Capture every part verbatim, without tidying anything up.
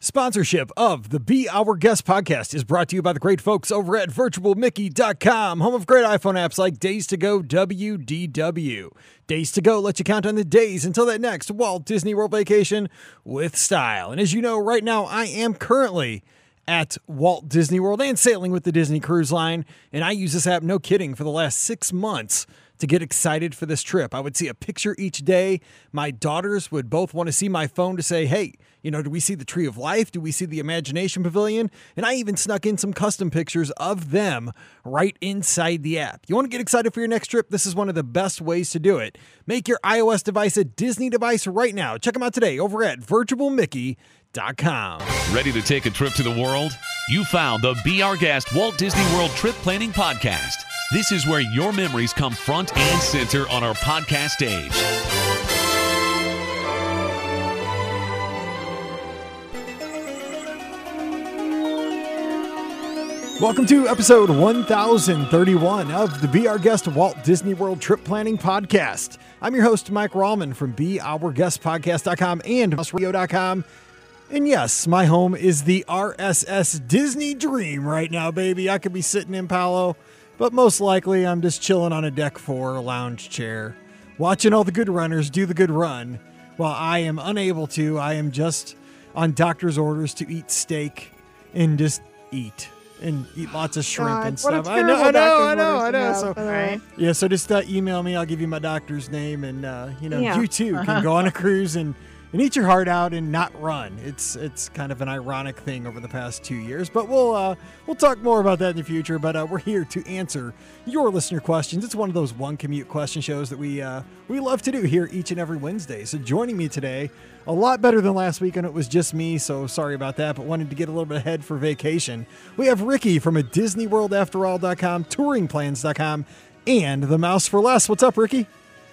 Sponsorship of the Be Our Guest podcast is brought to you by the great folks over at virtual mickey dot com, home of great iPhone apps like Days to Go W D W. Days to Go lets you count on the days until that next Walt Disney World vacation with style. And as you know, right now I am currently at Walt Disney World and sailing with the Disney Cruise Line, and I use this app, no kidding, for the last six months to get excited for this trip. I would see a picture each day. My daughters would both want to see my phone to say, hey, you know, do we see the Tree of Life? Do we see the Imagination Pavilion? And I even snuck in some custom pictures of them right inside the app. You want to get excited for your next trip? This is one of the best ways to do it. Make your iOS device a Disney device right now. Check them out today over at virtual mickey dot com. Ready to take a trip to the world? You found the Be Our Guest Walt Disney World Trip Planning Podcast. This is where your memories come front and center on our podcast stage. Welcome to episode one thousand thirty-one of the Be Our Guest Walt Disney World Trip Planning Podcast. I'm your host, Mike Rallman from be our guest podcast dot com and mouse radio dot com. And yes, my home is the R S S Disney Dream right now, baby. I could be sitting in Palo, but most likely I'm just chilling on a deck four lounge chair, watching all the good runners do the good run, while I am unable to. I am just on doctor's orders to eat steak and just eat. And eat lots of shrimp God, and stuff. I know, I know, I know, I know. So, right. yeah, so just uh, email me. I'll give you my doctor's name, and uh, you know, Yeah. you too can go on a cruise and, and eat your heart out and not run. It's it's kind of an ironic thing over the past two years, but we'll uh, we'll talk more about that in the future. But uh, we're here to answer your listener questions. It's one of those one commute question shows that we uh, we love to do here each and every Wednesday. So joining me today, a lot better than last week, and it was just me, so sorry about that, but wanted to get a little bit ahead for vacation. We have Ricky from a Disney World After All dot com, touring plans dot com, and The Mouse for Less. What's up, Ricky?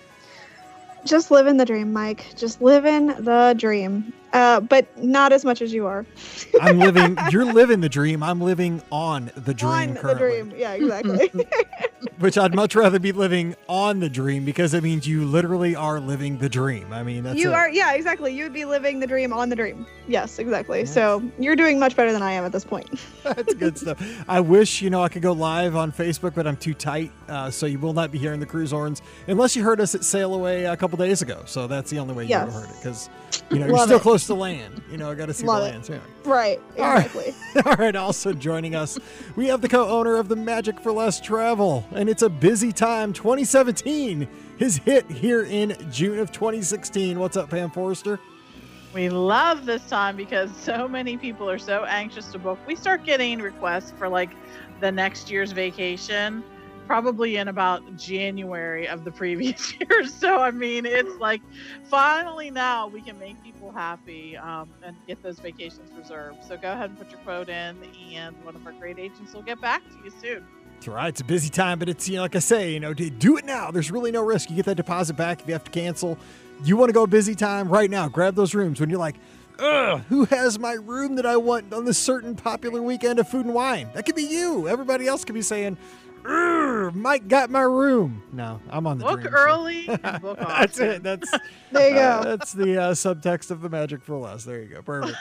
Just living the dream, Mike. Just living the dream. Uh, but not as much as you are. I'm living, you're living the dream. I'm living on the dream On currently. the dream. Yeah, exactly. Which I'd much rather be living on the dream because it means you literally are living the dream. I mean, that's you it. are, yeah, exactly. You'd be living the dream on the dream. Yes, exactly. So you're doing much better than I am at this point. That's good stuff. I wish, you know, I could go live on Facebook, but I'm too tight. Uh, so you will not be hearing the cruise horns unless you heard us at Sail Away a couple days ago. So that's the only way Yes. you would have heard it because, you know, you're Love still it. close to land. You know, I got to see Love the it. land soon. Right, All right. exactly. All right, also joining us, we have the co-owner of the Magic for Less Travel, and it's a busy time. twenty seventeen, his hit here in June of twenty sixteen. What's up, Pam Forrester? We love this time because so many people are so anxious to book. We start getting requests for like the next year's vacation, probably in about January of the previous year. So, I mean, it's like finally now we can make people happy um, and get those vacations reserved. So go ahead and put your quote in and one of our great agents will get back to you soon. That's right. It's a busy time, but it's, you know, like I say, you know, do do it now. There's really no risk. You get that deposit back if you have to cancel. You want to go busy time right now. Grab those rooms when you're like, ugh, who has my room that I want on this certain popular weekend of Food and Wine? That could be you. Everybody else could be saying, ugh, Mike got my room. No, I'm on the Book dream, so- early and book often. That's it. That's There you go. uh, that's the uh, subtext of the Magic for Less. There you go. Perfect.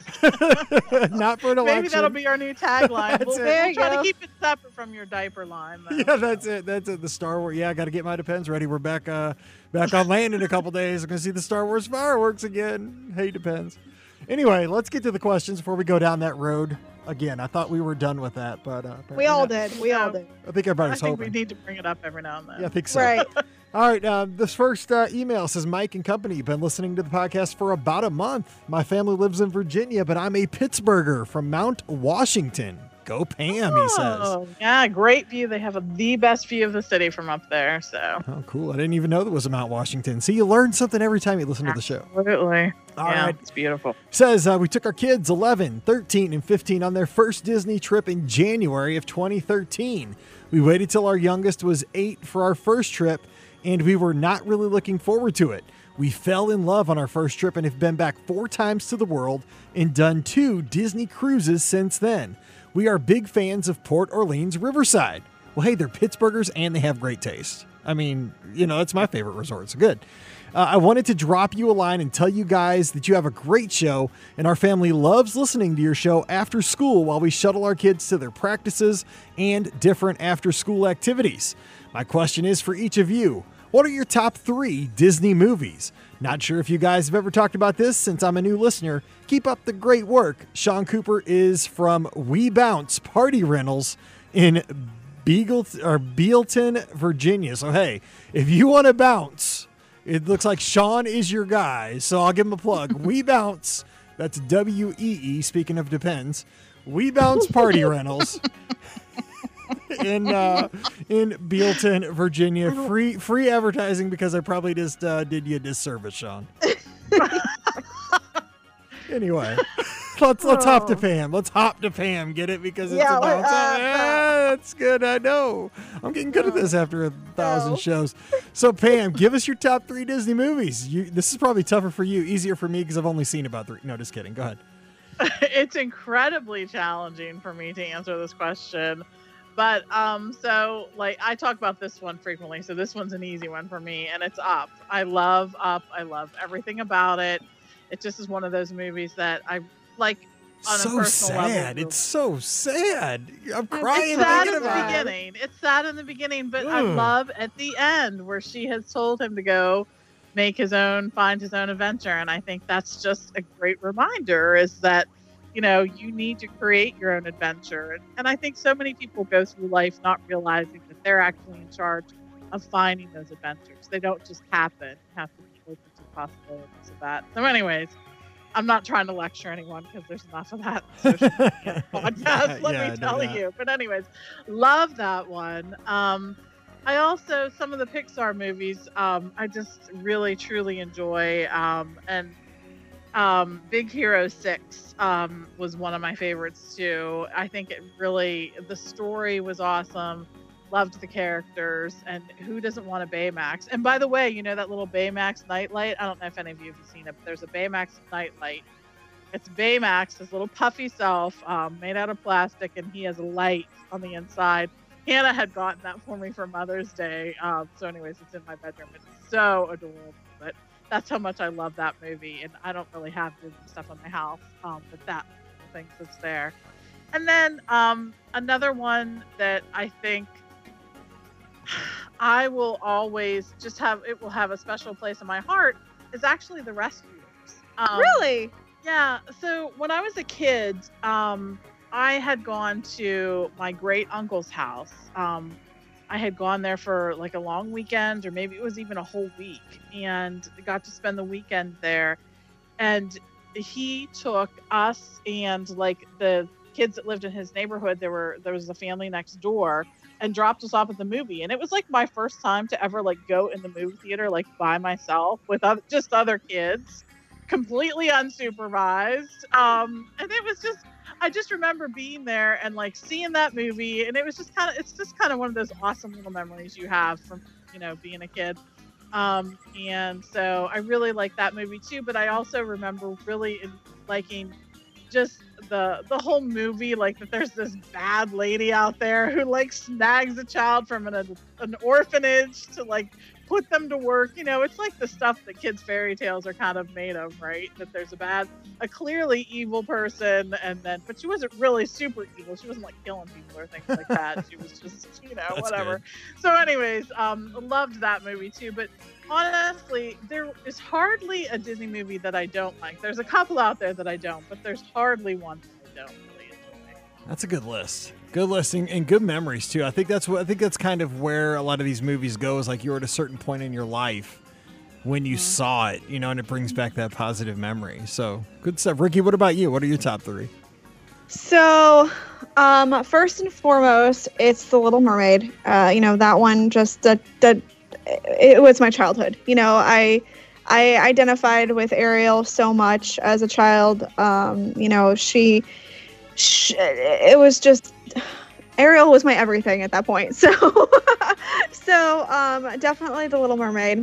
Not for an election. Maybe that'll be our new tagline. That's We'll, it. we'll There you try go. to keep it separate from your diaper line. Though. Yeah, that's it. That's it. The Star Wars. Yeah, I got to get my Depends ready. We're back uh, back on land in a couple days. I'm going to see the Star Wars fireworks again. Hey, Depends. Anyway, let's get to the questions before we go down that road again. I thought we were done with that, but uh, apparently We all not. did. We all did. I think I everybody's think hoping. we need to bring it up every now and then. Yeah, I think so. Right. All right. Uh, this first uh, email says, Mike and company, been listening to the podcast for about a month. My family lives in Virginia, but I'm a Pittsburgher from Mount Washington. Go Pam, he says. Oh, yeah, great view. They have a, the best view of the city from up there. So Oh, cool. I didn't even know there was a Mount Washington. See, you learn something every time you listen to the show. absolutely. All yeah, right. it's beautiful. Says, uh, we took our kids eleven, thirteen, and fifteen on their first Disney trip in January of twenty thirteen. We waited till our youngest was eight for our first trip, and we were not really looking forward to it. We fell in love on our first trip and have been back four times to the world and done two Disney cruises since then. We are big fans of Port Orleans Riverside. Well, hey, they're Pittsburghers and they have great taste. I mean, you know, that's my favorite resort. It's good. Uh, I wanted to drop you a line and tell you guys that you have a great show, and our family loves listening to your show after school while we shuttle our kids to their practices and different after-school activities. My question is for each of you. What are your top three Disney movies? Not sure if you guys have ever talked about this since I'm a new listener. Keep up the great work. Sean Cooper is from We Bounce Party Rentals in Beagle or Bealton, Virginia. So, hey, if you want to bounce, it looks like Sean is your guy. So I'll give him a plug. We Bounce. That's W E E, speaking of depends. We Bounce Party Rentals. in uh, in Bealton, Virginia. Free free advertising because I probably just uh, did you a disservice, Sean. Anyway, let's let's oh. hop to Pam. Let's hop to Pam. Get it because it's yeah, about. Uh, oh, yeah, that's good. I know. I'm getting good at this after a thousand no. shows. So Pam, give us your top three Disney movies. You, this is probably tougher for you, easier for me because I've only seen about three. No, just kidding. Go ahead. It's incredibly challenging for me to answer this question. But, um, so, like, I talk about this one frequently, so this one's an easy one for me, and it's Up. I love Up. I love everything about it. It just is one of those movies that I, like, on so a personal sad. level. It's so sad. I'm crying. It's sad thinking in the about it. beginning. It's sad in the beginning, but Ugh. I love at the end where she has told him to go make his own, find his own adventure, and I think that's just a great reminder is that, you know, you need to create your own adventure. And, and I think so many people go through life not realizing that they're actually in charge of finding those adventures. They don't just happen. You have to be open to possibilities of that. So anyways, I'm not trying to lecture anyone because there's enough of that social media podcast, let yeah, me tell no, no. you. But anyways, love that one. Um, I also, some of the Pixar movies, um, I just really, truly enjoy. Um, and Um, Big Hero six um, was one of my favorites too. I think it really, the story was awesome. Loved the characters, and who doesn't want a Baymax? And by the way, you know that little Baymax nightlight? I don't know if any of you have seen it, but there's a Baymax nightlight. It's Baymax, his little puffy self, um, made out of plastic, and he has a light on the inside. Hannah had gotten that for me for Mother's Day. Um, so anyways, it's in my bedroom. It's so adorable, but that's how much I love that movie, and I don't really have Disney stuff in my house, um, but that thing that's there. And then um, another one that I think I will always just have, it will have a special place in my heart, is actually The Rescuers. Um, Really? Yeah. So when I was a kid, um, I had gone to my great uncle's house. Um, I had gone there for like a long weekend, or maybe it was even a whole week, and got to spend the weekend there. And he took us and like the kids that lived in his neighborhood. There were there was a family next door, and dropped us off at the movie. And it was like my first time to ever like go in the movie theater like by myself with other, just other kids, completely unsupervised. Um, and it was just. I just remember being there and like seeing that movie, and it was just kind of, it's just kind of one of those awesome little memories you have from, you know, being a kid. Um, and so I really like that movie too, but I also remember really liking just the, the whole movie, like that there's this bad lady out there who like snags a child from an, an orphanage to like put them to work. You know, it's like the stuff that kids' fairy tales are kind of made of, right? That there's a bad, a clearly evil person, and then, but she wasn't really super evil. She wasn't like killing people or things like that. She was just, you know, That's whatever. good. So anyways, um, loved that movie too. But honestly, there is hardly a Disney movie that I don't like. There's a couple out there that I don't, but there's hardly one that I don't really enjoy. That's a good list. Good listing and good memories too. I think that's what I think that's kind of where a lot of these movies go, is like you're at a certain point in your life when you mm-hmm. saw it, you know, and it brings back that positive memory. So good stuff. Ricky, what about you? What are your top three? So, um, first and foremost, it's The Little Mermaid. Uh, you know, that one just that that it was my childhood. You know, I I identified with Ariel so much as a child. Um, you know, she, she it was just Ariel was my everything at that point. So, so um, definitely The Little Mermaid.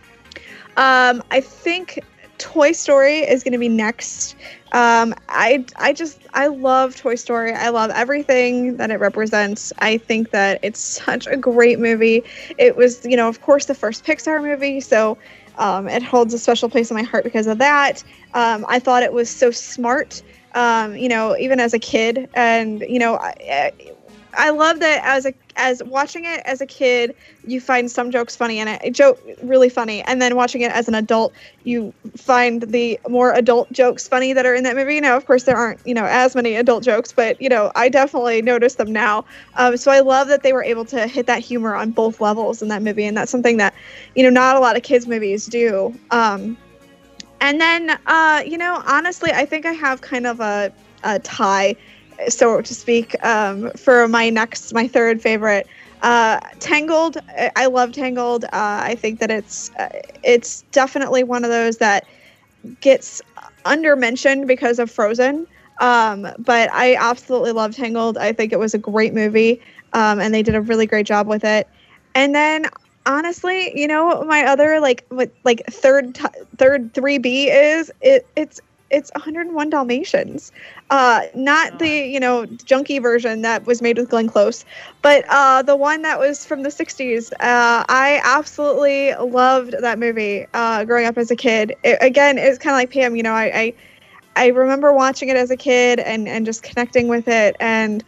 Um, I think Toy Story is going to be next. Um, I, I just, I love Toy Story. I love everything that it represents. I think that it's such a great movie. It was, you know, of course, the first Pixar movie. So Um, it holds a special place in my heart because of that. Um, I thought it was so smart, um, you know, even as a kid. And, you know, I, I love that as a as watching it as a kid, you find some jokes funny and a joke really funny. And then watching it as an adult, you find the more adult jokes funny that are in that movie. You know, of course, there aren't, you know, as many adult jokes, but, you know, I definitely notice them now. Um, so I love that they were able to hit that humor on both levels in that movie. And that's something that, you know, not a lot of kids' movies do. Um, and then, uh, you know, honestly, I think I have kind of a, a tie, so to speak, um, for my next, my third favorite, uh, Tangled. I love Tangled. Uh, I think that it's, uh, it's definitely one of those that gets under-mentioned because of Frozen. Um, but I absolutely love Tangled. I think it was a great movie. Um, and they did a really great job with it. And then honestly, you know, my other like, what, like third, t- third three B is it, it's, It's one oh one Dalmatians, uh, not the, you know, junky version that was made with Glenn Close, but uh, the one that was from the sixties. Uh, I absolutely loved that movie uh, growing up as a kid. It, again, it's kind of like Pam, you know, I, I I remember watching it as a kid and, and just connecting with it. And,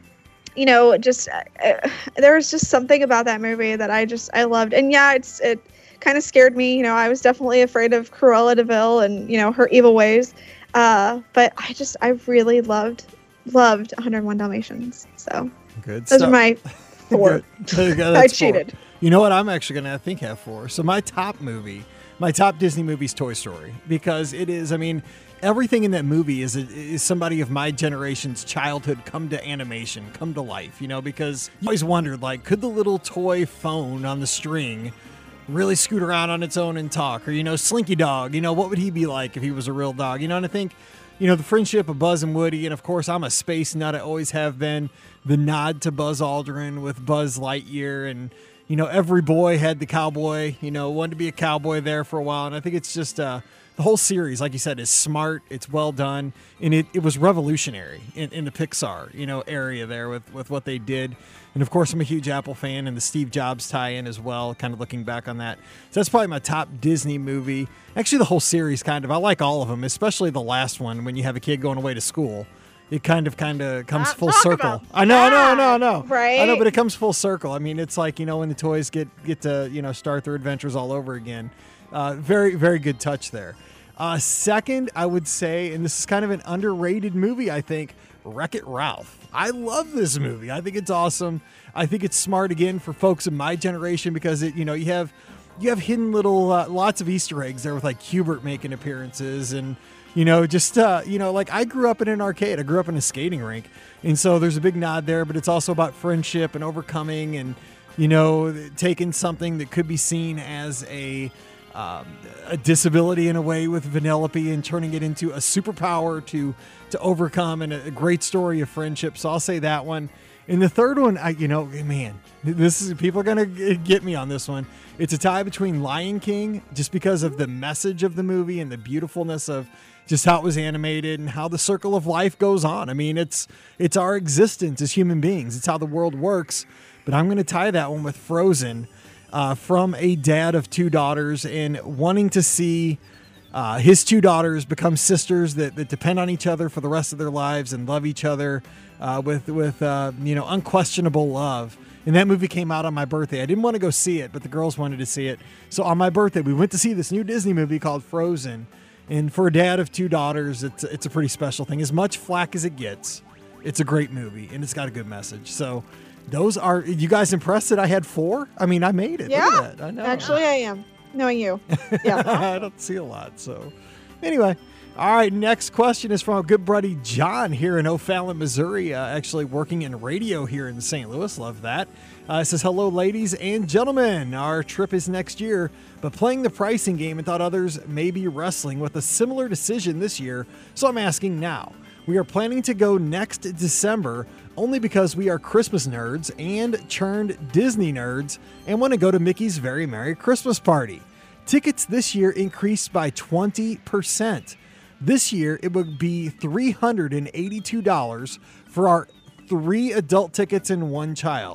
you know, just uh, there was just something about that movie that I just I loved. And yeah, it's it. kind of scared me. You know, I was definitely afraid of Cruella de Vil and, you know, her evil ways. Uh, but I just, I really loved, loved one oh one Dalmatians. So good those stuff. are my four. I cheated. Four. You know what? I'm actually going to, I think, have four. So my top movie, my top Disney movie is Toy Story, because it is, I mean, everything in that movie is is somebody of my generation's childhood come to animation, come to life, you know, because you always wondered, like, could the little toy phone on the string really scoot around on its own and talk? Or, you know, Slinky Dog, you know, what would he be like if he was a real dog? You know, and I think, you know, the friendship of Buzz and Woody, and of course I'm a space nut, I always have been, the nod to Buzz Aldrin with Buzz Lightyear, and, you know, every boy had the cowboy, you know, wanted to be a cowboy there for a while. And I think it's just, uh, the whole series, like you said, is smart, it's well done, and it, it was revolutionary in, in the Pixar, you know, area there with, with what they did. And of course, I'm a huge Apple fan, and the Steve Jobs tie-in as well, kind of looking back on that. So that's probably my top Disney movie. Actually, the whole series, kind of. I like all of them, especially the last one, when you have a kid going away to school. It kind of kind of comes Not full talk circle. about I know, I know, I that. know, I know. Right? I know, but it comes full circle. I mean, it's like, you know, when the toys get, get to, you know, start their adventures all over again. Uh, very, very good touch there. Uh, second, I would say, and this is kind of an underrated movie, I think, Wreck-It Ralph. I love this movie. I think it's awesome. I think it's smart, again, for folks of my generation, because it, you know, you have you have hidden little, uh, lots of Easter eggs there with, like, Hubert making appearances, and, you know, just, uh, you know, like, I grew up in an arcade. I grew up in a skating rink, and so there's a big nod there, but it's also about friendship and overcoming and, you know, taking something that could be seen as a Um, a disability in a way with Vanellope and turning it into a superpower to to overcome, and a, a great story of friendship. So I'll say that one. And the third one, I you know, man, this is people are gonna get me on this one. It's a tie between Lion King, just because of the message of the movie and the beautifulness of just how it was animated and how the circle of life goes on. I mean, it's it's our existence as human beings. It's how the world works. But I'm gonna tie that one with Frozen. Uh, from a dad of two daughters, and wanting to see uh, his two daughters become sisters that, that depend on each other for the rest of their lives and love each other uh, with with uh, you know, unquestionable love. And that movie came out on my birthday. I didn't want to go see it, but the girls wanted to see it. So on my birthday, we went to see this new Disney movie called Frozen. And for a dad of two daughters, it's it's a pretty special thing. As much flack as it gets, it's a great movie, and it's got a good message. So those are, you guys impressed that I had four? I mean, I made it. Yeah, look at that. I know. Actually, I am. Knowing you. Yeah. I don't see a lot. So anyway, all right, next question is from our good buddy John here in O'Fallon, Missouri, uh, actually working in radio here in Saint Louis. Love that. Uh, it says, hello, ladies and gentlemen. Our trip is next year, but playing the pricing game and thought others may be wrestling with a similar decision this year, so I'm asking now. We are planning to go next December only because we are Christmas nerds and churned Disney nerds and want to go to Mickey's Very Merry Christmas Party. Tickets this year increased by twenty percent. This year, it would be three hundred eighty-two dollars for our three adult tickets and one child.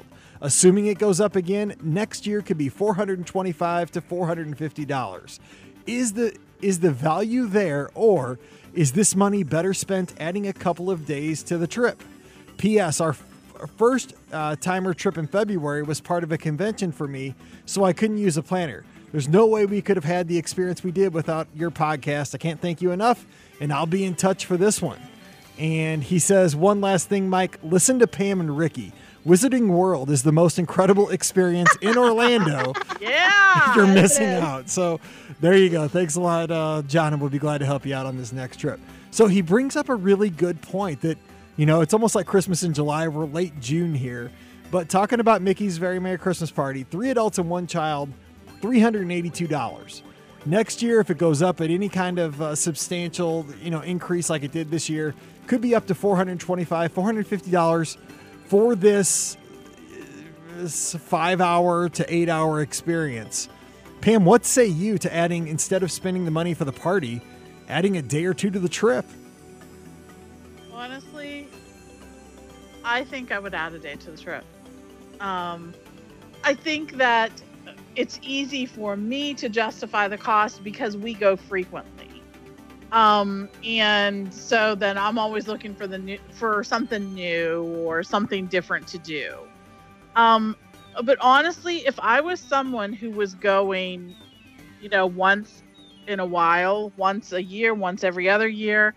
Assuming it goes up again, next year could be four hundred twenty-five dollars to four hundred fifty dollars. Is the is the value there, or is this money better spent adding a couple of days to the trip? P S. Our Our first uh, timer trip in February was part of a convention for me, so I couldn't use a planner. There's no way we could have had the experience we did without your podcast. I can't thank you enough, and I'll be in touch for this one. And he says, one last thing, Mike, listen to Pam and Ricky. Wizarding World is the most incredible experience in Orlando. Yeah. You're missing out. So there you go. Thanks a lot, uh, John, and we'll be glad to help you out on this next trip. So he brings up a really good point that, you know, it's almost like Christmas in July. We're late June here. But talking about Mickey's Very Merry Christmas Party, three adults and one child, three hundred eighty-two dollars. Next year, if it goes up at any kind of uh, substantial, you know, increase like it did this year, could be up to four hundred twenty-five dollars, four hundred fifty dollars for this, this five-hour to eight-hour experience. Pam, what say you to adding, instead of spending the money for the party, adding a day or two to the trip? Honestly, I think I would add a day to the trip. Um, I think that it's easy for me to justify the cost because we go frequently. Um, and so then I'm always looking for the new, for something new or something different to do. Um, but honestly, if I was someone who was going, you know, once in a while, once a year, once every other year,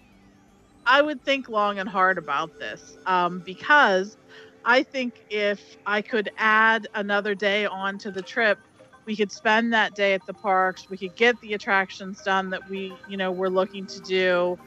I would think long and hard about this, um, because I think if I could add another day onto the trip, we could spend that day at the parks. We could get the attractions done that we, you know, we're looking to do.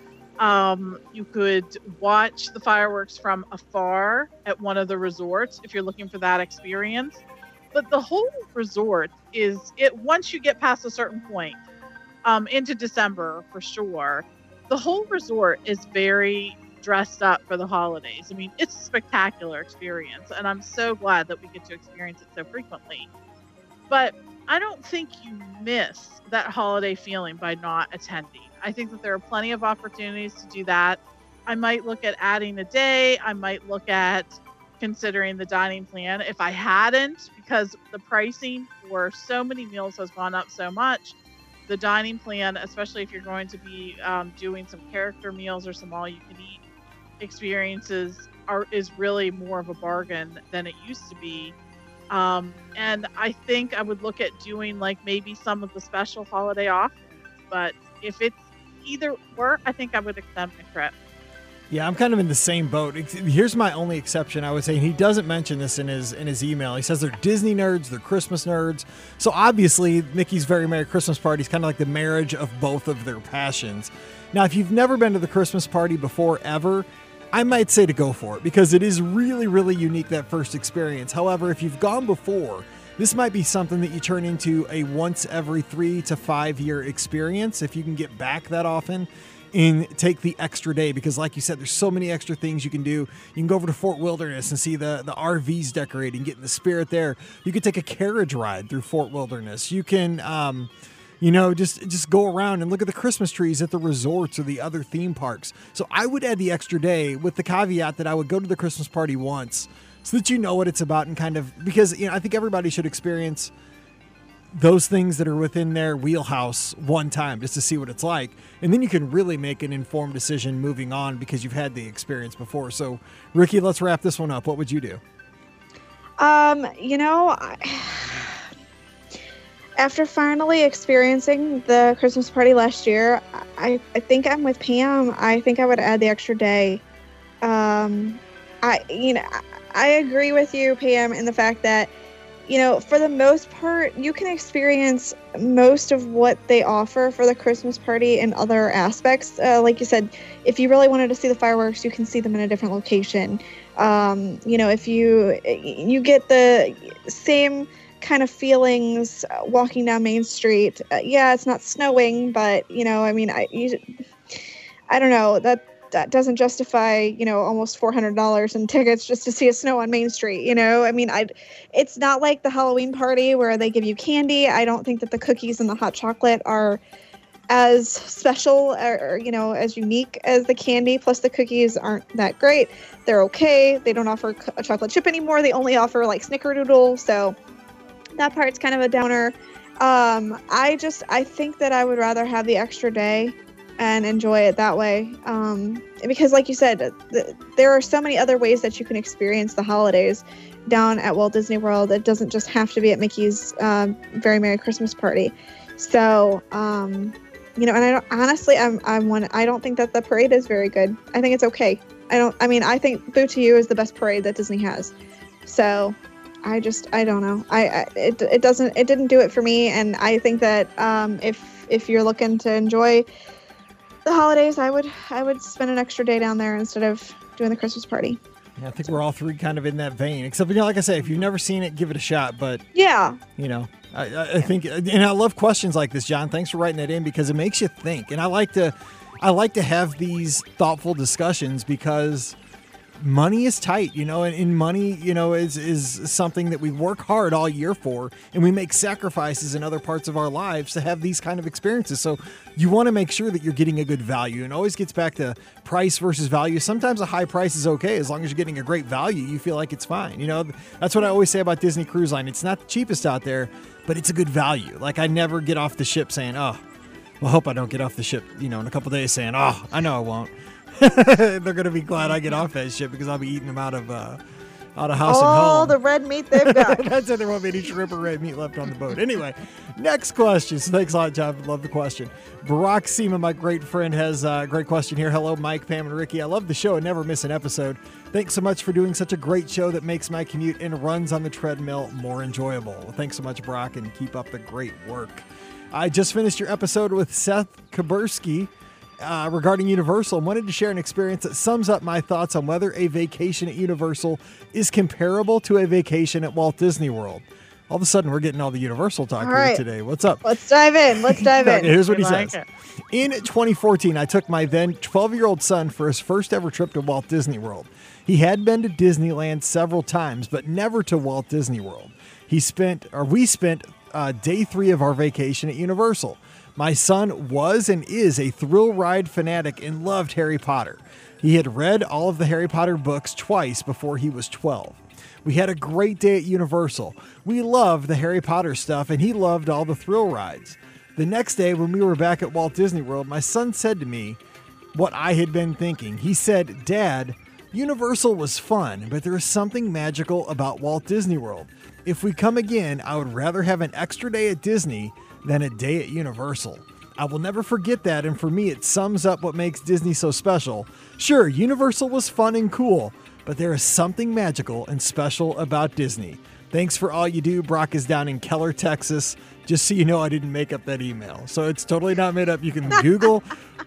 Um, you could watch the fireworks from afar at one of the resorts if you're looking for that experience. But the whole resort is, it once you get past a certain point, um, into December for sure, the whole resort is very dressed up for the holidays. I mean, it's a spectacular experience, and I'm so glad that we get to experience it so frequently. But I don't think you miss that holiday feeling by not attending. I think that there are plenty of opportunities to do that. I might look at adding a day. I might look at considering the dining plan. If I hadn't, because the pricing for so many meals has gone up so much, the dining plan, especially if you're going to be um, doing some character meals or some all-you-can-eat experiences, are is really more of a bargain than it used to be. Um, and I think I would look at doing like maybe some of the special holiday offerings. But if it's either or, I think I would extend my trip. Yeah, I'm kind of in the same boat. Here's my only exception. I would say he doesn't mention this in his in his email. He says they're Disney nerds, they're Christmas nerds. So obviously, Mickey's Very Merry Christmas Party is kind of like the marriage of both of their passions. Now, if you've never been to the Christmas party before ever, I might say to go for it because it is really, really unique, that first experience. However, if you've gone before, this might be something that you turn into a once every three to five year experience if you can get back that often. And take the extra day because, like you said, there's so many extra things you can do. You can go over to Fort Wilderness and see the, the R Vs decorating, get in the spirit there. You can take a carriage ride through Fort Wilderness. You can, um, you know, just just go around and look at the Christmas trees at the resorts or the other theme parks. So I would add the extra day with the caveat that I would go to the Christmas party once so that you know what it's about and kind of, because, you know, I think everybody should experience those things that are within their wheelhouse one time just to see what it's like. And then you can really make an informed decision moving on because you've had the experience before. So, Ricky, let's wrap this one up. What would you do? Um, you know, I, after finally experiencing the Christmas party last year, I, I think I'm with Pam. I think I would add the extra day. Um, I, you know, I, I agree with you, Pam, in the fact that, you know, for the most part, you can experience most of what they offer for the Christmas party in other aspects. Uh, like you said, if you really wanted to see the fireworks, you can see them in a different location. Um, you know, if you you get the same kind of feelings walking down Main Street. Uh, yeah, it's not snowing, but, you know, I mean, I, you, I don't know, that that doesn't justify, you know, almost four hundred dollars in tickets just to see a snow on Main Street. You know, I mean, I, it's not like the Halloween party where they give you candy. I don't think that the cookies and the hot chocolate are as special or, or, you know, as unique as the candy. Plus the cookies aren't that great. They're okay. They don't offer a chocolate chip anymore. They only offer like Snickerdoodle. So that part's kind of a downer. Um, I just, I think that I would rather have the extra day and enjoy it that way. Um, because like you said, th- there are so many other ways that you can experience the holidays down at Walt Disney World. It doesn't just have to be at Mickey's um, Very Merry Christmas Party. So, um, you know, and I don't, honestly, I'm, I'm one, I don't think that the parade is very good. I think it's okay. I don't, I mean, I think Boo to You is the best parade that Disney has. So I just, I don't know. I, I it, it doesn't, it didn't do it for me. And I think that um, if, if you're looking to enjoy the holidays, I would, I would spend an extra day down there instead of doing the Christmas party. Yeah, I think we're all three kind of in that vein. Except, you know, like I say, if you've never seen it, give it a shot. But yeah, you know, I, I think, and I love questions like this, John. Thanks for writing that in because it makes you think. And I like to, I like to have these thoughtful discussions because money is tight, you know, and, and money, you know, is is something that we work hard all year for, and we make sacrifices in other parts of our lives to have these kind of experiences. So you want to make sure that you're getting a good value, and it always gets back to price versus value. Sometimes a high price is okay as long as you're getting a great value. You feel like it's fine. You know, that's what I always say about Disney Cruise Line. It's not the cheapest out there, but it's a good value. Like I never get off the ship saying, "Oh, well, I hope I don't get off the ship," you know, in a couple days saying, "Oh, I know I won't." They're gonna be glad I get off that ship because I'll be eating them out of uh, out of house and home. All the red meat they've got. That's it. There won't be any shrimp or red meat left on the boat. Anyway, next question. So thanks a lot, John. Love the question. Barack Seaman, my great friend, has a great question here. Hello, Mike, Pam, and Ricky. I love the show and never miss an episode. Thanks so much for doing such a great show that makes my commute and runs on the treadmill more enjoyable. Well, thanks so much, Barack, and keep up the great work. I just finished your episode with Seth Kabursky Uh, regarding Universal, and wanted to share an experience that sums up my thoughts on whether a vacation at Universal is comparable to a vacation at Walt Disney World. All of a sudden, we're getting all the Universal talk all here right. today. What's up? Let's dive in. Let's dive in. Okay, here's what he like says. it. In twenty fourteen, I took my then twelve-year-old son for his first ever trip to Walt Disney World. He had been to Disneyland several times, but never to Walt Disney World. He spent, or we spent, uh, day three of our vacation at Universal. My son was and is a thrill ride fanatic and loved Harry Potter. He had read all of the Harry Potter books twice before he was twelve. We had a great day at Universal. We loved the Harry Potter stuff, and he loved all the thrill rides. The next day, when we were back at Walt Disney World, my son said to me what I had been thinking. He said, "Dad, Universal was fun, but there is something magical about Walt Disney World. If we come again, I would rather have an extra day at Disney than a day at Universal." I will never forget that, and for me, it sums up what makes Disney so special. Sure, Universal was fun and cool, but there is something magical and special about Disney. Thanks for all you do. Brock is down in Keller, Texas. Just so you know, I didn't make up that email. So it's totally not made up. You can Google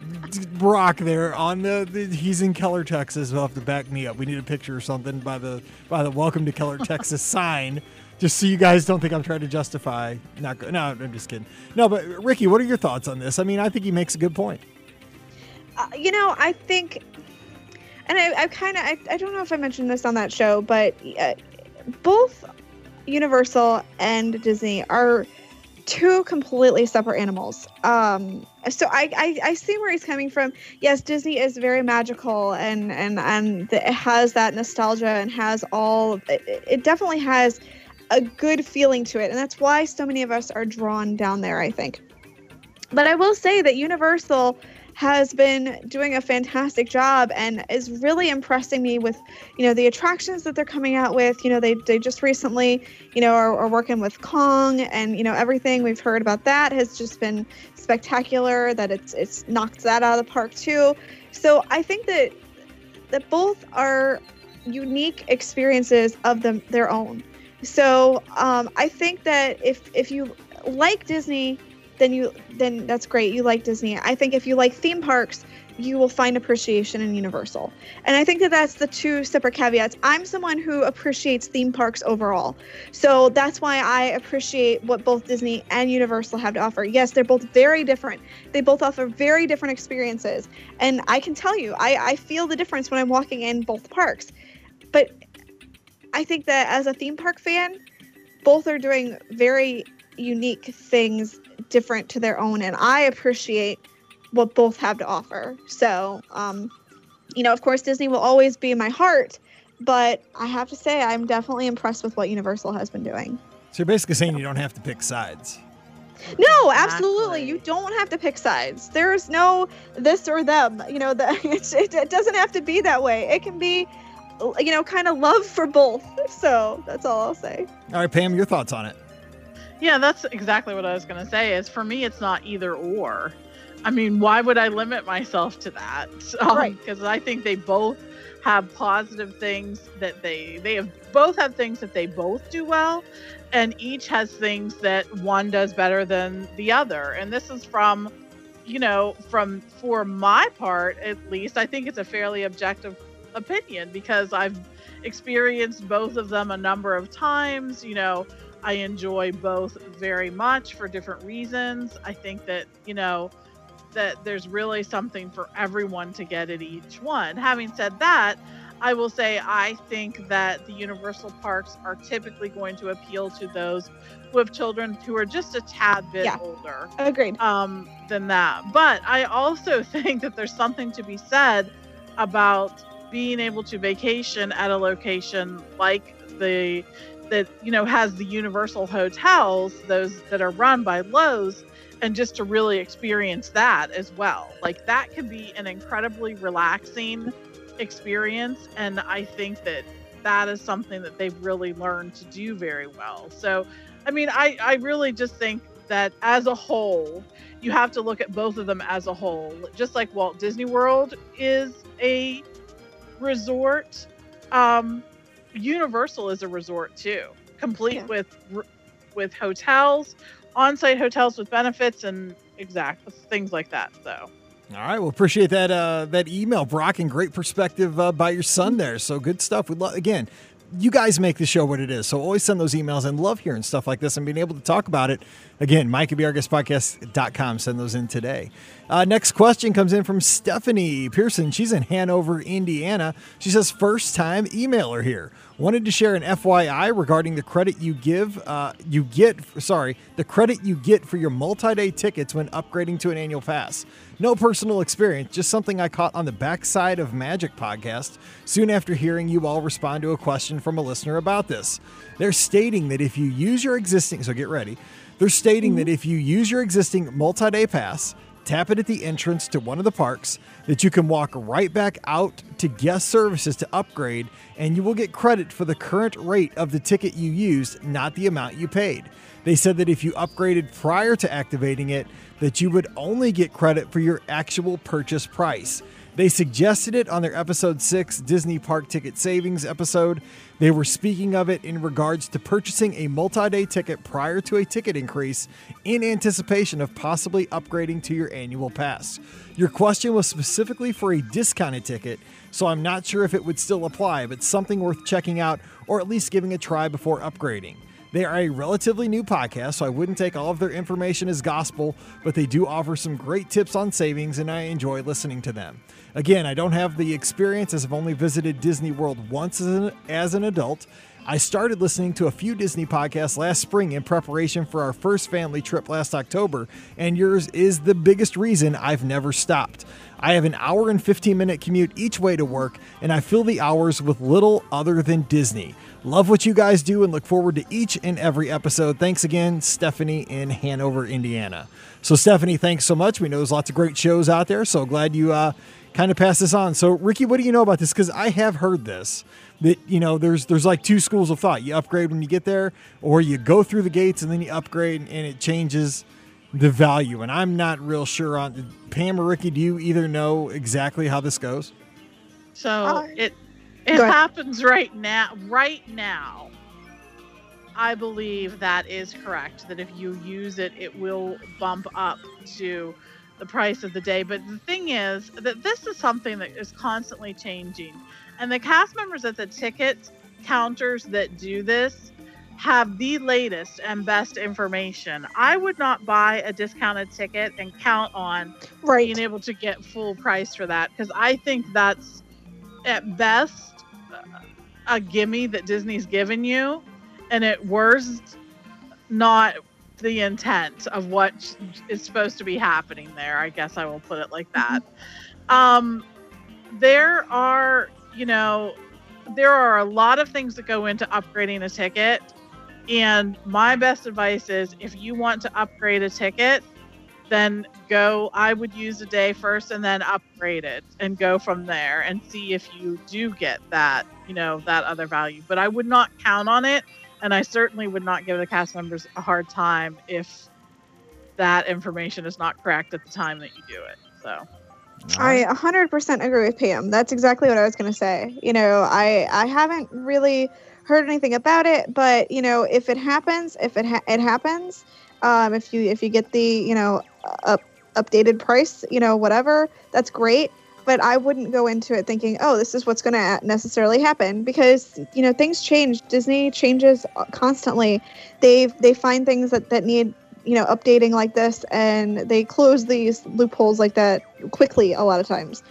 Brock there on the, the, he's in Keller, Texas. He'll have to back me up. We need a picture or something by the, by the Welcome to Keller, Texas sign. Just so you guys don't think I'm trying to justify. Not good. No, I'm just kidding. No, but Ricky, what are your thoughts on this? I mean, I think he makes a good point. Uh, you know, I think, and I, I kind of, I, I don't know if I mentioned this on that show, but uh, both Universal and Disney are two completely separate animals. Um, so I, I, I see where he's coming from. Yes, Disney is very magical and, and, and it has that nostalgia and has all, it, it definitely has a good feeling to it. And that's why so many of us are drawn down there, I think. But I will say that Universal has been doing a fantastic job and is really impressing me with, you know, the attractions that they're coming out with. You know, they they just recently, you know, are, are working with Kong, and, you know, everything we've heard about that has just been spectacular, that it's it's knocked that out of the park too. So I think that that both are unique experiences of them their own. So um, I think that if if you like Disney, then you then that's great. You like Disney. I think if you like theme parks, you will find appreciation in Universal. And I think that that's the two separate caveats. I'm someone who appreciates theme parks overall. So that's why I appreciate what both Disney and Universal have to offer. Yes, they're both very different. They both offer very different experiences. And I can tell you, I, I feel the difference when I'm walking in both parks. But I think that as a theme park fan, both are doing very unique things different to their own, and I appreciate what both have to offer. So, um, you know, of course, Disney will always be in my heart, but I have to say I'm definitely impressed with what Universal has been doing. So you're basically saying you don't have to pick sides. No, absolutely. You don't have to pick sides. There's no this or them. You know, the, it's, it, it doesn't have to be that way. It can be, you know, kind of love for both. So that's all I'll say. All right, Pam, your thoughts on it? Yeah, that's exactly what I was going to say. Is for me, it's not either or. I mean, why would I limit myself to that? Um, right. Because I think they both have positive things that they they have both have things that they both do well, and each has things that one does better than the other. And this is from, you know, from for my part at least, I think it's a fairly objective opinion because I've experienced both of them a number of times. You know, I enjoy both very much for different reasons. I think that, you know, that there's really something for everyone to get at each one. Having said that, I will say I think that the Universal parks are typically going to appeal to those who have children who are just a tad bit yeah. older Agreed. um, than that. But I also think that there's something to be said about being able to vacation at a location like the that, you know, has the Universal hotels, those that are run by Lowe's, and just to really experience that as well. Like that can be an incredibly relaxing experience. And I think that that is something that they've really learned to do very well. So, I mean, I, I really just think that as a whole, you have to look at both of them as a whole. Just like Walt Disney World is a resort, um, Universal is a resort too, complete yeah. with with hotels, on-site hotels with benefits and exact things like that. So, all right, well, appreciate that uh, that email, Brock, and great perspective uh, by your son there. So good stuff. We love again. You guys make the show what it is, so always send those emails and love hearing stuff like this and being able to talk about it. Again, Mike at B R Guest Podcast dot com. Send those in today. Uh, next question comes in from Stephanie Pearson. She's in Hanover, Indiana. She says, first time emailer here. Wanted to share an F Y I regarding the credit you give, uh, you get, sorry, the credit you get for your multi-day tickets when upgrading to an annual pass. No personal experience, just something I caught on the backside of Magic podcast soon after hearing you all respond to a question from a listener about this. They're stating that if you use your existing, so get ready, they're stating mm-hmm. that if you use your existing multi-day pass, tap it at the entrance to one of the parks, that you can walk right back out to guest services to upgrade, and you will get credit for the current rate of the ticket you used, not the amount you paid. They said that if you upgraded prior to activating it, that you would only get credit for your actual purchase price. They suggested it on their episode six Disney Park Ticket Savings episode. They were speaking of it in regards to purchasing a multi-day ticket prior to a ticket increase in anticipation of possibly upgrading to your annual pass. Your question was specifically for a discounted ticket, so I'm not sure if it would still apply, but something worth checking out or at least giving a try before upgrading. They are a relatively new podcast, so I wouldn't take all of their information as gospel, but they do offer some great tips on savings, and I enjoy listening to them. Again, I don't have the experience as I've only visited Disney World once as an, as an adult. I started listening to a few Disney podcasts last spring in preparation for our first family trip last October, and yours is the biggest reason I've never stopped. I have an hour and fifteen minute commute each way to work, and I fill the hours with little other than Disney. Love what you guys do and look forward to each and every episode. Thanks again, Stephanie in Hanover, Indiana. So Stephanie, thanks so much. We know there's lots of great shows out there, so glad you uh, kind of passed this on. So Ricky, what do you know about this? Because I have heard this, that, you know, there's there's like two schools of thought. You upgrade when you get there, or you go through the gates and then you upgrade and it changes the value. And I'm not real sure on, Pam or Ricky, do you either know exactly how this goes? So uh, it it happens right now. Right now, I believe that is correct. That if you use it, it will bump up to the price of the day. But the thing is that this is something that is constantly changing. And the cast members at the ticket counters that do this have the latest and best information. I would not buy a discounted ticket and count on right. being able to get full price for that, because I think that's at best a gimme that Disney's given you, and at worst not the intent of what is supposed to be happening there. I guess I will put it like that. Um, there are, you know, there are a lot of things that go into upgrading a ticket. And my best advice is if you want to upgrade a ticket, then go, I would use a day first and then upgrade it and go from there and see if you do get that, you know, that other value. But I would not count on it. And I certainly would not give the cast members a hard time if that information is not correct at the time that you do it. So I one hundred percent agree with Pam. That's exactly what I was going to say. You know, I I haven't really heard anything about it, but you know, if it happens, if it ha- it happens, um, if you if you get the you know up updated price, you know, whatever, that's great. But I wouldn't go into it thinking, oh, this is what's going to necessarily happen, because you know things change. Disney changes constantly. They they find things that, that need you know updating like this, and they close these loopholes like that quickly a lot of times.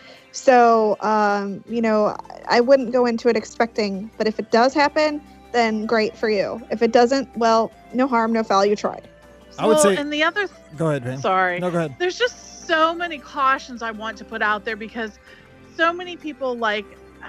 So um, you know I wouldn't go into it expecting. But if it does happen, then great for you. If it doesn't, well, no harm, no foul. You tried. I would well, say. And the other. Th- go ahead, man. Sorry. No, go ahead. There's just so many cautions I want to put out there, because so many people like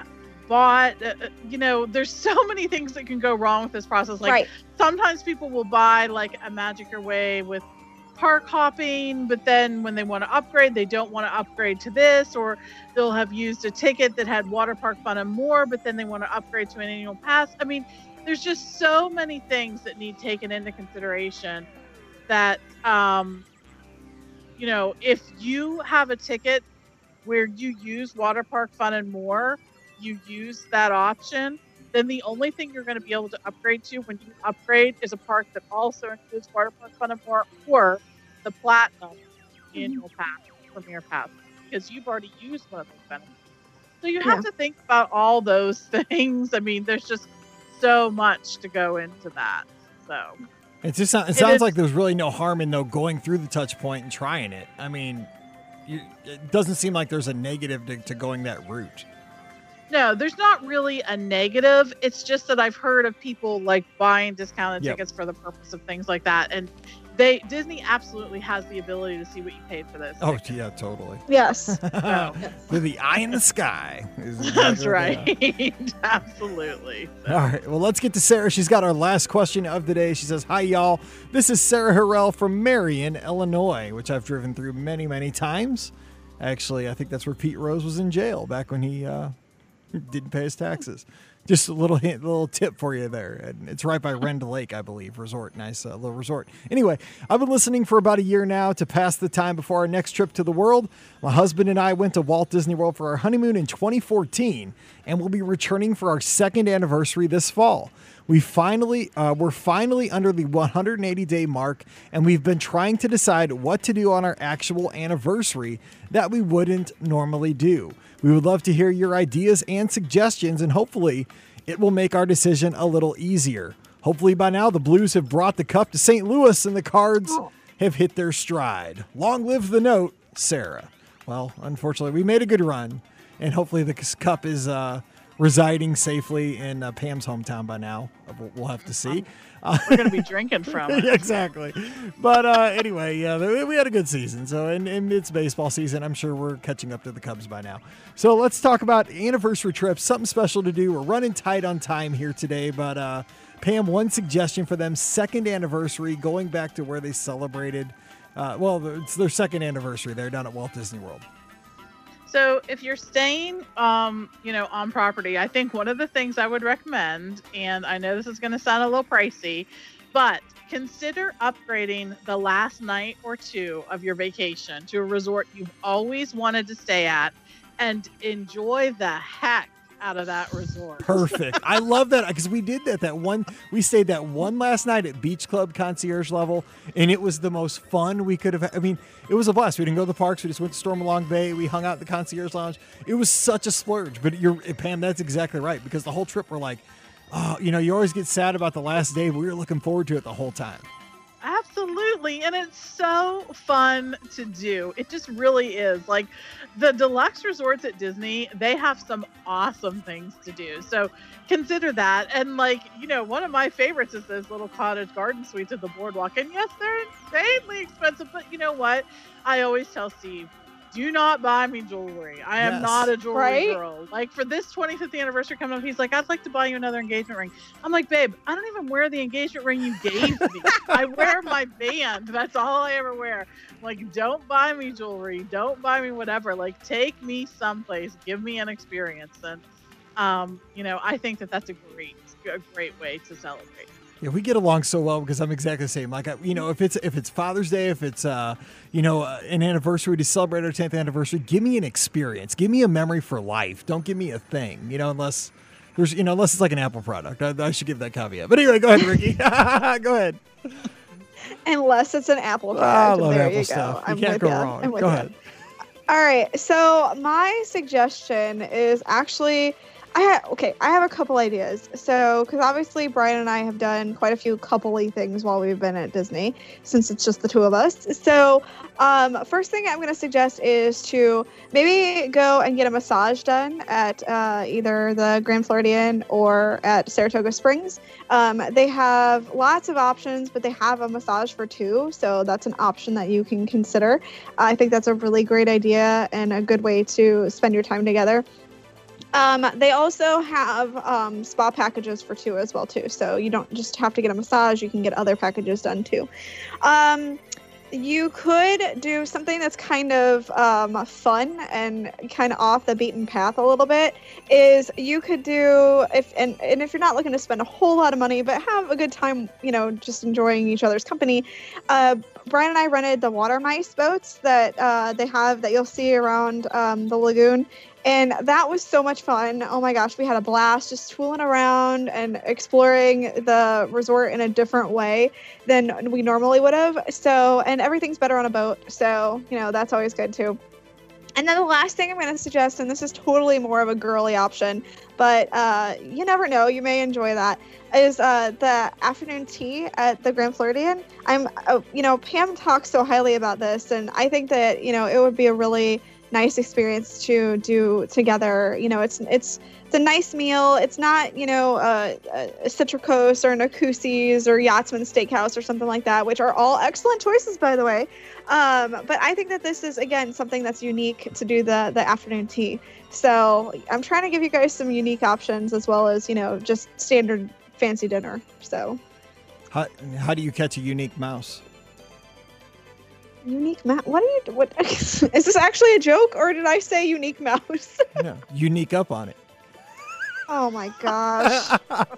bought, uh, you know, there's so many things that can go wrong with this process. Like Right. sometimes people will buy like a Magic Your Way with park hopping, but then when they want to upgrade, they don't want to upgrade to this, or they'll have used a ticket that had water park fun and more, but then they want to upgrade to an annual pass. I mean, there's just so many things that need taken into consideration that, um, you know, if you have a ticket where you use water park fun and more, you use that option, then the only thing you're going to be able to upgrade to when you upgrade is a park that also includes water park fun and more, or the platinum annual pass, premier pass, because you've already used one of those benefits. So you have Yeah. to think about all those things. I mean, there's just so much to go into that. So It just sounds, it It sounds is- like there's really no harm in though going through the touch point and trying it. I mean, you, it doesn't seem like there's a negative to, to going that route. no, there's not really a negative. It's just that I've heard of people like buying discounted Yep. tickets for the purpose of things like that. And they Disney absolutely has the ability to see what you paid for this. Oh, yeah, totally. Yes. So, With the eye in the sky. is exactly that's what they are. right. Absolutely. All right. Well, let's get to Sarah. She's got our last question of the day. She says, hi, y'all. This is Sarah Harrell from Marion, Illinois, which I've driven through many, many times. Actually, I think that's where Pete Rose was in jail back when he uh, didn't pay his taxes. Just a little hint, little tip for you there. And it's right by Rend Lake, I believe. Resort. Nice uh, little resort. Anyway, I've been listening for about a year now to pass the time before our next trip to the world. My husband and I went to Walt Disney World for our honeymoon in twenty fourteen, and we'll be returning for our second anniversary this fall. We finally, uh, we're finally under the one hundred eighty day mark, and we've been trying to decide what to do on our actual anniversary that we wouldn't normally do. We would love to hear your ideas and suggestions, and hopefully it will make our decision a little easier. Hopefully by now the Blues have brought the cup to Saint Louis and the Cards have hit their stride. Long live the note, Sarah. Well, unfortunately, we made a good run, and hopefully the cup is uh, residing safely in uh, Pam's hometown by now. We'll, we'll have to see. Uh, We're going to be drinking from it. exactly. But uh, anyway, yeah, we had a good season. So, and, and it's baseball season. I'm sure we're catching up to the Cubs by now. So let's talk about anniversary trips, something special to do. We're running tight on time here today, but uh, Pam, one suggestion for them, second anniversary, going back to where they celebrated. Uh, well, it's their second anniversary. They're down at Walt Disney World. So if you're staying, um, you know, on property, I think one of the things I would recommend, and I know this is going to sound a little pricey, but consider upgrading the last night or two of your vacation to a resort you've always wanted to stay at, and enjoy the heck out of that resort. Perfect. I love that because we did that. That one, we stayed that one last night at Beach Club concierge level, and it was the most fun we could have. I mean, it was a blast. We didn't go to the parks. We just went to Stormalong Bay. We hung out at the concierge lounge. It was such a splurge. But you're, Pam, that's exactly right, because the whole trip we're like, oh, you know, you always get sad about the last day, but we were looking forward to it the whole time. Absolutely. And it's so fun to do. It just really is. Like, the deluxe resorts at Disney, they have some awesome things to do. So consider that. And like, you know, one of my favorites is those little cottage garden suites at the boardwalk. And yes, they're insanely expensive, but you know what? I always tell Steve, do not buy me jewelry. I am Yes. not a jewelry Right? girl. Like for this twenty-fifth anniversary coming up, he's like, I'd like to buy you another engagement ring. I'm like, babe, I don't even wear the engagement ring you gave me. I wear my band. That's all I ever wear. Like, don't buy me jewelry. Don't buy me whatever. Like, take me someplace. Give me an experience. And, um, you know, I think that that's a great, a great way to celebrate. Yeah, we get along so well because I'm exactly the same. Like, I, you know, if it's if it's Father's Day, if it's uh, you know, uh, an anniversary to celebrate our tenth anniversary, give me an experience, give me a memory for life. Don't give me a thing, you know, unless there's, you know, unless it's like an Apple product. I, I should give that caveat. But anyway, go ahead, Ricky. Go ahead. Unless it's an Apple product. Ah, I love there Apple you stuff. go. You I'm can't with go ya. wrong. I'm with Go ya. ahead. All right. So my suggestion is actually, I ha- okay. I have a couple ideas. So because obviously Brian and I have done quite a few coupley things while we've been at Disney, since it's just the two of us. So um, first thing I'm going to suggest is to maybe go and get a massage done at uh, either the Grand Floridian or at Saratoga Springs. Um, they have lots of options, but they have a massage for two, so that's an option that you can consider. I think that's a really great idea and a good way to spend your time together. Um, they also have um, spa packages for two as well too, so you don't just have to get a massage; you can get other packages done too. Um, you could do something that's kind of um, fun and kind of off the beaten path a little bit. Is you could do if and, and if you're not looking to spend a whole lot of money, but have a good time, you know, just enjoying each other's company. Uh, Brian and I rented the water mice boats that uh, they have that you'll see around um, the lagoon. And that was so much fun. Oh my gosh, we had a blast just tooling around and exploring the resort in a different way than we normally would have. So, and everything's better on a boat. So, you know, that's always good too. And then the last thing I'm going to suggest, and this is totally more of a girly option, but uh, you never know, you may enjoy that, is uh, the afternoon tea at the Grand Floridian. I'm, uh, you know, Pam talks so highly about this, and I think that, you know, it would be a really nice experience to do together. You know, it's it's it's a nice meal. It's not, you know, uh, a Citricos or Nakusi's or Yachtsman Steakhouse or something like that, which are all excellent choices, by the way. Um, but I think that this is, again, something that's unique to do the the afternoon tea. So I'm trying to give you guys some unique options as well as, you know, just standard fancy dinner. So How, how do you catch a unique mouse? unique mouse. What are you? What is this actually a joke, or did I say unique mouse? No, unique up on it. Oh my gosh!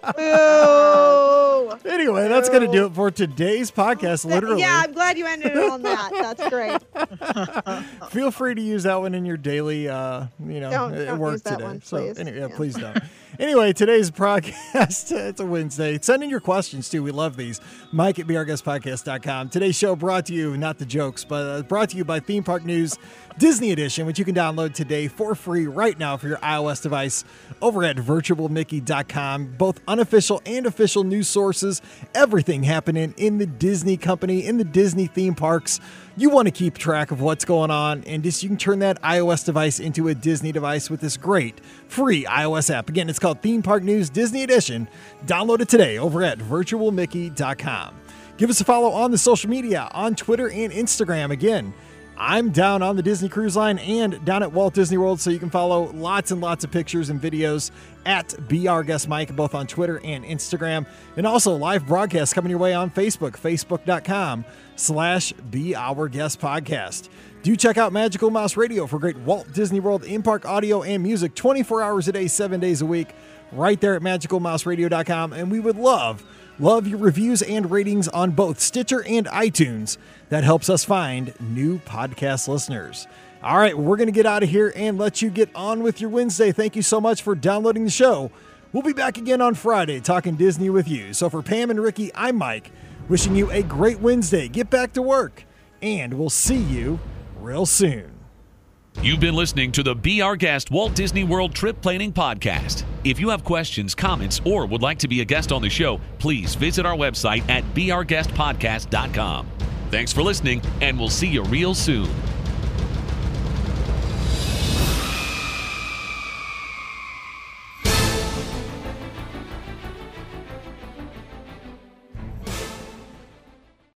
Boo. Anyway, that's going to do it for today's podcast, literally. Yeah, I'm glad you ended it on that. That's great. Feel free to use that one in your daily, uh, you know, Don't- uh, don't work use that today. one, so, please. anyway, yeah, Yeah. please don't. Anyway, today's podcast, it's a Wednesday. Send in your questions, too. We love these. Mike at be our guest podcast dot com. Today's show brought to you, not the jokes, but uh, brought to you by Theme Park News Disney Edition, which you can download today for free right now for your iOS device over at virtual mickey dot com. Both unofficial and official news sources, everything happening in the Disney company, in the Disney theme parks. You want to keep track of what's going on, and just you can turn that iOS device into a Disney device with this great free iOS app. Again, it's called Theme Park News Disney Edition. Download it today over at virtual mickey dot com. Give us a follow on the social media, on Twitter and Instagram. Again, I'm down on the Disney Cruise Line and down at Walt Disney World, so you can follow lots and lots of pictures and videos at Be Our Guest Mike, both on Twitter and Instagram. And also live broadcasts coming your way on Facebook, facebook dot com slash Be Our Guest Podcast. Do check out Magical Mouse Radio for great Walt Disney World in-park audio and music twenty-four hours a day, seven days a week, right there at magical mouse radio dot com. And we would love, love your reviews and ratings on both Stitcher and iTunes. That helps us find new podcast listeners. All right, we're going to get out of here and let you get on with your Wednesday. Thank you so much for downloading the show. We'll be back again on Friday talking Disney with you. So for Pam and Ricky, I'm Mike, wishing you a great Wednesday. Get back to work, and we'll see you real soon. You've been listening to the Be Our Guest Walt Disney World Trip Planning Podcast. If you have questions, comments, or would like to be a guest on the show, please visit our website at be our guest podcast dot com. Thanks for listening, and we'll see you real soon.